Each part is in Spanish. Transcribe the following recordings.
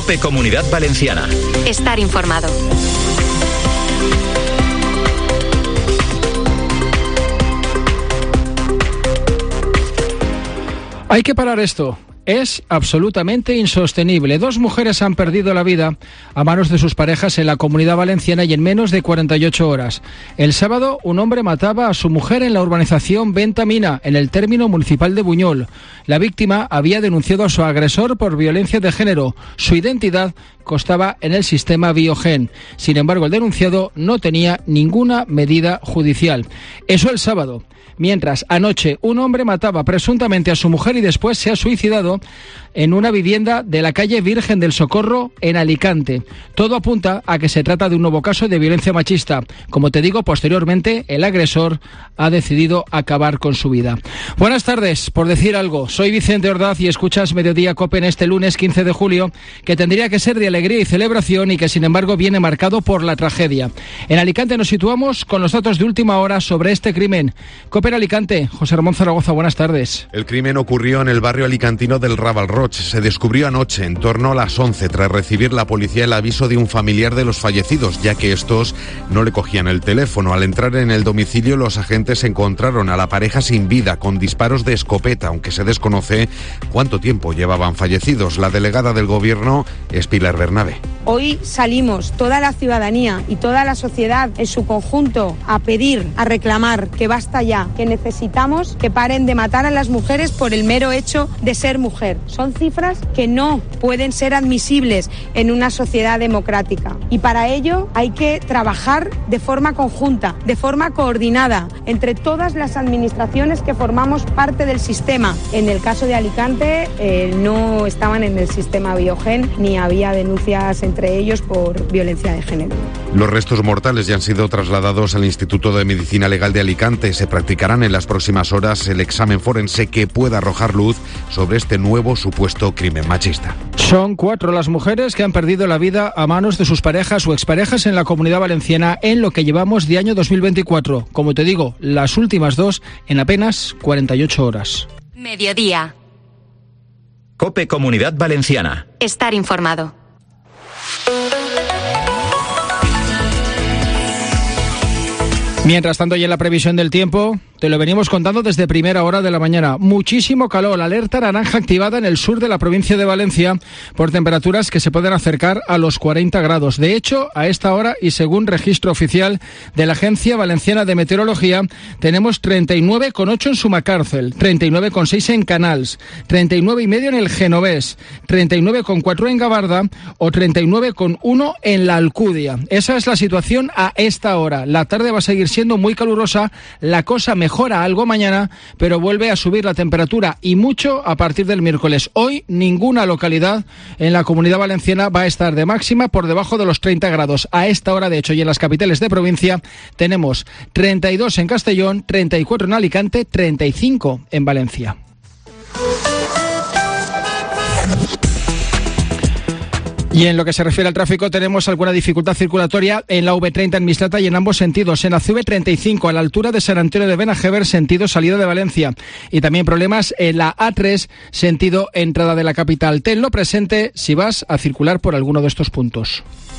COPE Comunidad Valenciana. Estar informado. Hay que parar esto. Es absolutamente insostenible. 2 mujeres han perdido la vida a manos de sus parejas en la Comunidad Valenciana y en menos de 48 horas. El sábado, un hombre mataba a su mujer en la urbanización Ventamina, en el término municipal de Buñol. La víctima había denunciado a su agresor por violencia de género. Su identidad constaba en el sistema Biogen. Sin embargo, el denunciado no tenía ninguna medida judicial. Eso el sábado. Mientras, anoche, un hombre mataba presuntamente a su mujer y después se ha suicidado en una vivienda de la calle Virgen del Socorro, en Alicante. Todo apunta a que se trata de un nuevo caso de violencia machista. Como te digo, posteriormente, el agresor ha decidido acabar con su vida. Buenas tardes, por decir algo. Soy Vicente Ordaz y escuchas Mediodía COPE en este lunes 15 de julio, que tendría que ser de alegría y celebración y que, sin embargo, viene marcado por la tragedia. En Alicante nos situamos con los datos de última hora sobre este crimen. COPE en Alicante, José Ramón Zaragoza, buenas tardes. El crimen ocurrió en el barrio alicantino del Ravalroig. Se descubrió anoche, en torno a las 11, tras recibir la policía el aviso de un familiar de los fallecidos, ya que estos no le cogían el teléfono. Al entrar en el domicilio, los agentes encontraron a la pareja sin vida, con disparos de escopeta, aunque se desconoce cuánto tiempo llevaban fallecidos. La delegada del Gobierno es Pilar Bernabé. Hoy salimos toda la ciudadanía y toda la sociedad en su conjunto a pedir, a reclamar que basta ya, que necesitamos que paren de matar a las mujeres por el mero hecho de ser mujer. Son cifras que no pueden ser admisibles en una sociedad democrática. Y para ello hay que trabajar de forma conjunta, de forma coordinada, entre todas las administraciones que formamos parte del sistema. En el caso de Alicante no estaban en el sistema Biogen ni había denuncias entre ellos por violencia de género. Los restos mortales ya han sido trasladados al Instituto de Medicina Legal de Alicante. Se practicarán en las próximas horas el examen forense que pueda arrojar luz sobre este nuevo supuesto crimen machista. Son 4 las mujeres que han perdido la vida a manos de sus parejas o exparejas en la Comunidad Valenciana en lo que llevamos de año 2024. Como te digo, las últimas 2 en apenas 48 horas. Mediodía. COPE Comunidad Valenciana. Estar informado. Mientras tanto, y en la previsión del tiempo, te lo venimos contando desde primera hora de la mañana. Muchísimo calor, alerta naranja activada en el sur de la provincia de Valencia por temperaturas que se pueden acercar a los 40 grados. De hecho, a esta hora y según registro oficial de la Agencia Valenciana de Meteorología, tenemos 39,8 en Sumacárcel, 39,6 en Canals, 39,5 en el Genovés, 39,4 en Gavarda o 39,1 en la Alcudia. Esa es la situación a esta hora. La tarde va a seguir siendo muy calurosa, la cosa mejora algo mañana, pero vuelve a subir la temperatura y mucho a partir del miércoles. Hoy ninguna localidad en la Comunidad Valenciana va a estar de máxima por debajo de los 30 grados. A esta hora, de hecho, y en las capitales de provincia tenemos 32 en Castellón, 34 en Alicante, 35 en Valencia. Y en lo que se refiere al tráfico, tenemos alguna dificultad circulatoria en la V30 en Mislata y en ambos sentidos. En la CV35, a la altura de San Antonio de Benajever, sentido salida de Valencia. Y también problemas en la A3, sentido entrada de la capital. Tenlo presente si vas a circular por alguno de estos puntos.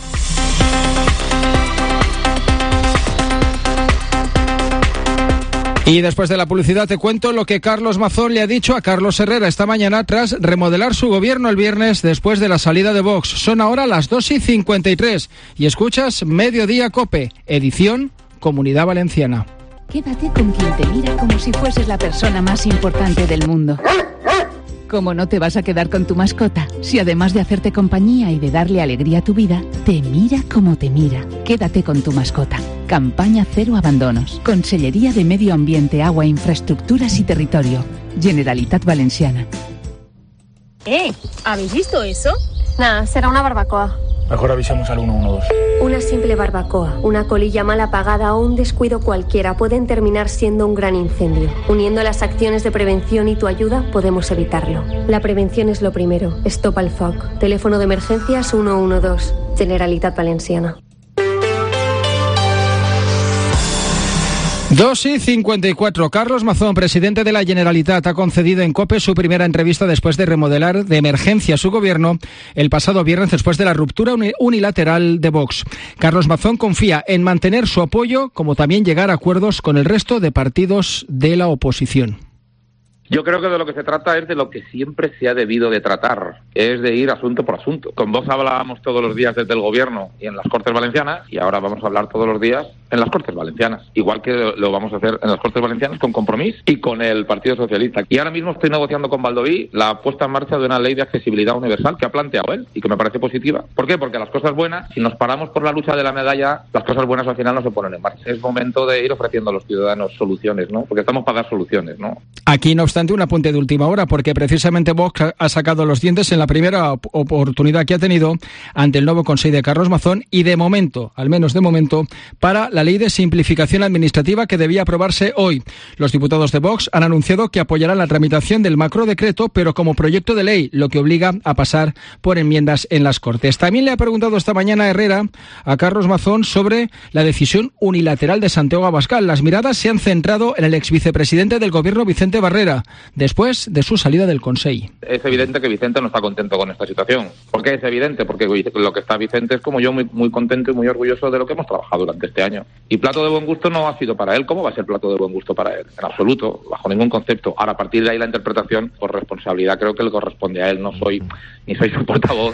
Y después de la publicidad te cuento lo que Carlos Mazón le ha dicho a Carlos Herrera esta mañana tras remodelar su gobierno el viernes después de la salida de Vox. Son ahora las 2:53 y escuchas Mediodía COPE, edición Comunidad Valenciana. Quédate con quien te mira como si fueses la persona más importante del mundo. ¿Cómo no te vas a quedar con tu mascota? Si además de hacerte compañía y de darle alegría a tu vida, te mira como te mira. Quédate con tu mascota. Campaña Cero Abandonos. Consellería de Medio Ambiente, Agua, Infraestructuras y Territorio. Generalitat Valenciana. ¿Habéis visto eso? Nada, será una barbacoa. Mejor avisamos al 112. Una simple barbacoa, una colilla mal apagada o un descuido cualquiera pueden terminar siendo un gran incendio. Uniendo las acciones de prevención y tu ayuda, podemos evitarlo. La prevención es lo primero. Stop al foc. Teléfono de emergencias 112. Generalitat Valenciana. 2:54. Carlos Mazón, presidente de la Generalitat, ha concedido en COPE su primera entrevista después de remodelar de emergencia su gobierno el pasado viernes después de la ruptura unilateral de Vox. Carlos Mazón confía en mantener su apoyo, como también llegar a acuerdos con el resto de partidos de la oposición. Yo creo que de lo que se trata es de lo que siempre se ha debido de tratar, es de ir asunto por asunto. Con Vox hablábamos todos los días desde el Gobierno y en las Cortes Valencianas, y ahora vamos a hablar todos los días en las Cortes Valencianas, igual que lo vamos a hacer en las Cortes Valencianas con Compromís y con el Partido Socialista. Y ahora mismo estoy negociando con Baldoví la puesta en marcha de una ley de accesibilidad universal que ha planteado él y que me parece positiva. ¿Por qué? Porque las cosas buenas, si nos paramos por la lucha de la medalla, las cosas buenas al final no se ponen en marcha. Es momento de ir ofreciendo a los ciudadanos soluciones, ¿no? Porque estamos para dar soluciones, ¿no? Aquí, no obstante, un apunte de última hora, porque precisamente Vox ha sacado los dientes en la primera oportunidad que ha tenido ante el nuevo Consejo de Carlos Mazón y de momento, al menos de momento, para la ley de simplificación administrativa que debía aprobarse hoy. Los diputados de Vox han anunciado que apoyarán la tramitación del macrodecreto, pero como proyecto de ley, lo que obliga a pasar por enmiendas en las Cortes. También le ha preguntado esta mañana Herrera a Carlos Mazón sobre la decisión unilateral de Santiago Abascal. Las miradas se han centrado en el exvicepresidente del Gobierno, Vicente Barrera, después de su salida del Consell. Es evidente que Vicente no está contento con esta situación. ¿Por qué es evidente? Porque lo que está Vicente es como yo, muy contento y muy orgulloso de lo que hemos trabajado durante este año. Y plato de buen gusto no ha sido para él. ¿Cómo va a ser plato de buen gusto para él? En absoluto, bajo ningún concepto. Ahora, a partir de ahí la interpretación, por responsabilidad, creo que le corresponde a él. No soy ni soy su portavoz,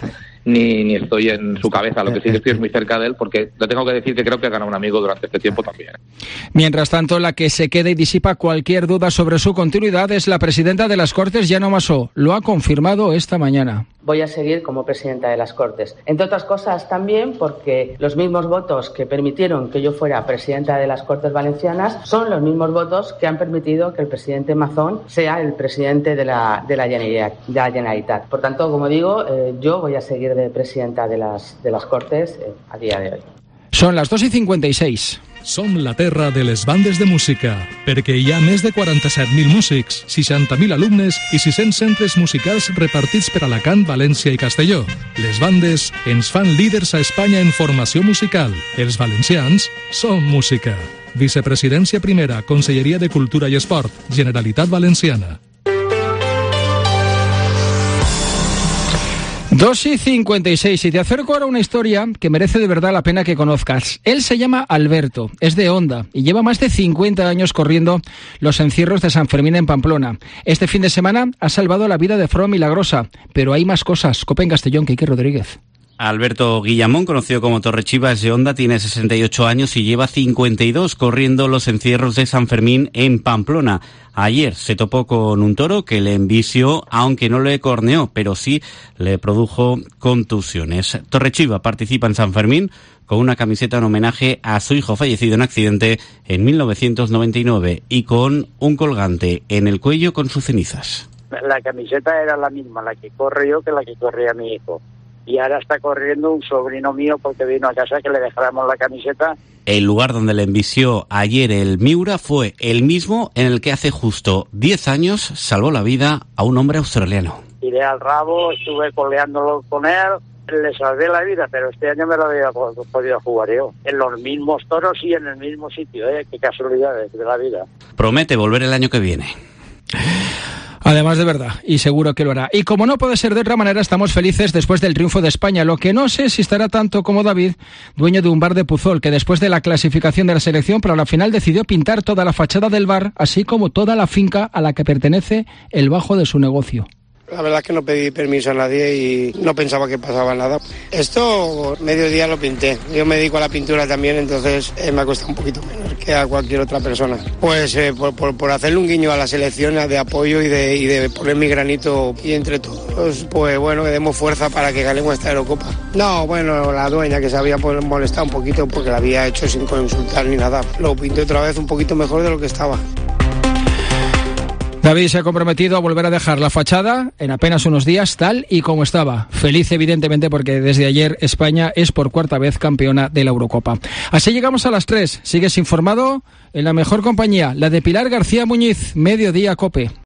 ni estoy en su cabeza. Lo que sí que estoy es muy cerca de él, porque le tengo que decir que creo que ha ganado un amigo durante este tiempo también. Mientras tanto, la que se queda y disipa cualquier duda sobre su continuidad es la presidenta de las Cortes, Yana Masó. Lo ha confirmado esta mañana. Voy a seguir como presidenta de las Cortes. Entre otras cosas también porque los mismos votos que permitieron que yo fuera presidenta de las Cortes Valencianas son los mismos votos que han permitido que el presidente Mazón sea el presidente de la Generalitat. Por tanto, como digo, yo voy a seguir de presidenta de las Cortes a día de hoy. Son las 2:56. Som la terra de les bandes de música, perquè hi ha més de 47.000 músics, 60.000 alumnes i 600 centres musicals repartits per Alacant, València i Castelló. Les bandes ens fan líders a Espanya en formació musical. Els valencians som música. Vicepresidència primera, Conselleria de Cultura i Esport, Generalitat Valenciana. 2:56. Y te acerco ahora a una historia que merece de verdad la pena que conozcas. Él se llama Alberto, es de Onda y lleva más de 50 años corriendo los encierros de San Fermín en Pamplona. Este fin de semana ha salvado la vida de forma milagrosa, pero hay más cosas. COPE en Castellón, Quique Rodríguez. Alberto Guillamón, conocido como Torrechiva, es de Onda, tiene 68 años y lleva 52 corriendo los encierros de San Fermín en Pamplona. Ayer se topó con un toro que le envició, aunque no le corneó, pero sí le produjo contusiones. Torrechiva participa en San Fermín con una camiseta en homenaje a su hijo fallecido en accidente en 1999 y con un colgante en el cuello con sus cenizas. La camiseta era la misma, la que corre yo, que la que corría mi hijo. Y ahora está corriendo un sobrino mío porque vino a casa que le dejáramos la camiseta. El lugar donde le envisió ayer el Miura fue el mismo en el que hace justo 10 años salvó la vida a un hombre australiano. Iré al rabo, estuve coleándolo con él, le salvé la vida, pero este año me lo había podido jugar yo. En los mismos toros y en el mismo sitio, qué casualidades de la vida. Promete volver el año que viene. Además, de verdad, y seguro que lo hará. Y como no puede ser de otra manera, estamos felices después del triunfo de España. Lo que no sé si estará tanto como David, dueño de un bar de Puzol, que después de la clasificación de la selección para la final decidió pintar toda la fachada del bar, así como toda la finca a la que pertenece el bajo de su negocio. La verdad es que no pedí permiso a nadie y no pensaba que pasaba nada. Esto mediodía lo pinté. Yo me dedico a la pintura también, entonces me ha costado un poquito menos que a cualquier otra persona. Pues por hacerle un guiño a la selección de apoyo y de poner mi granito y entre todos, pues bueno, que demos fuerza para que ganemos esta Eurocopa. No, bueno, la dueña que se había molestado un poquito porque la había hecho sin consultar ni nada. Lo pinté otra vez un poquito mejor de lo que estaba. David se ha comprometido a volver a dejar la fachada en apenas unos días tal y como estaba. Feliz, evidentemente, porque desde ayer España es por cuarta vez campeona de la Eurocopa. Así llegamos a las 3. Sigues informado en la mejor compañía, la de Pilar García Muñiz, Mediodía COPE.